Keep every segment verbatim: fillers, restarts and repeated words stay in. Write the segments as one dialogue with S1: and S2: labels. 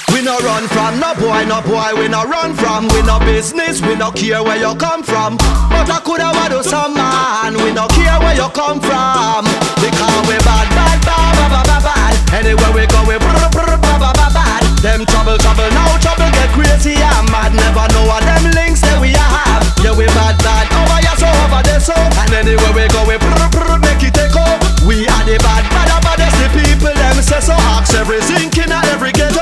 S1: We no run from no boy, no boy we no run from. We no business, we no care where you come from. But I coulda wa do some man, we no care where you come from. Because we bad, bad, bad, bad, bad, bad, bad. Anywhere we go we brr, brr, bad, bad, bad, bad. Them trouble, trouble, now trouble get crazy and mad. Never know what them links that we have. Yeah we bad, bad, over here so over there so. And anywhere we go we brr, brr, make it take off. We are the bad, bad, baddest the people them say so. Ask every zinc in every ghetto.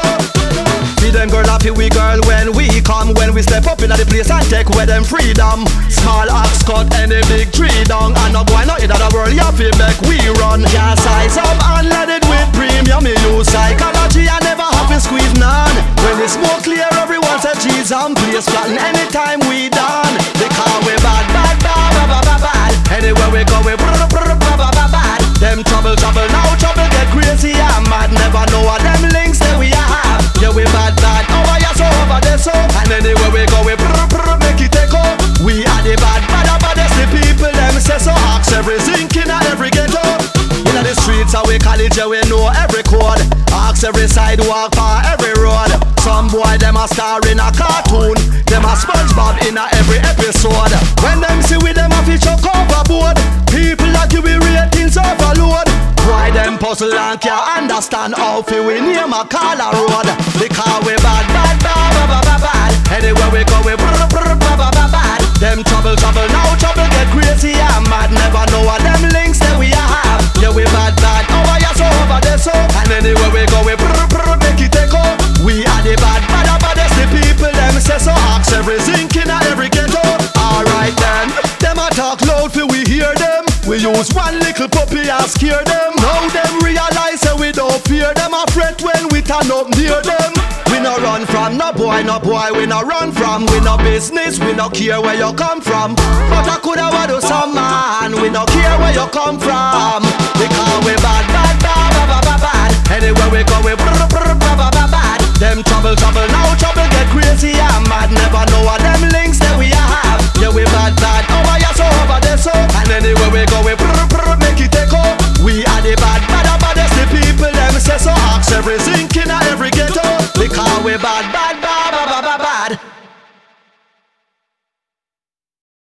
S1: See them girl happy we girl when we come. When we step up in the place and take away them freedom. Small axe cut any big tree down. And no boy not in the world you feel make we run. Can't size up and let it with premium. Me use psychology I never have to squeeze none. When the smoke clear everyone say cheese and place flatten anytime we done. Because we bad bad bad bad bad bad bad. Anywhere we go we brr brr bad bad bad bad. Them trouble trouble now trouble get crazy and mad. Never know what them links that we have. Yeah we bad bad over here so over there so. And anywhere we go we brr brr make it take off. We are the bad bad baddest the people them say so. Ask every zinc in every ghetto. In the streets of we college yeah we know every code. Ask every sidewalk for every road. Some boy them a star in a cartoon. Them a SpongeBob in a every episode. When them see we them a feature overboard. People like you we ratings overload. Why them puzzle and can't understand how fi we name a call a road. Because we bad bad bad bad bad bad bad. Anywhere we go we brr brr bad bad bad bad. Them trouble trouble now trouble get crazy and mad. Never know what them links that we have. Yeah we bad bad over here so over there so. And anywhere we go we brr brr make it take off. We are the bad bad baddest the people them say so. Ask every zinc in every ghetto. Alright then, them a talk loud for we hear them. We use one little puppy and scare them. Now them realize that we don't fear them. A fret when we turn up near them. We no run from no boy, no boy we no run from. We no business, we no care where you come from. But I coulda wa do some man, we no care where you come from. Because we bad, bad, bad, bad, bad, bad, bad. Anywhere we go we brr, brr, bad, bad, bad, bad. Them trouble, trouble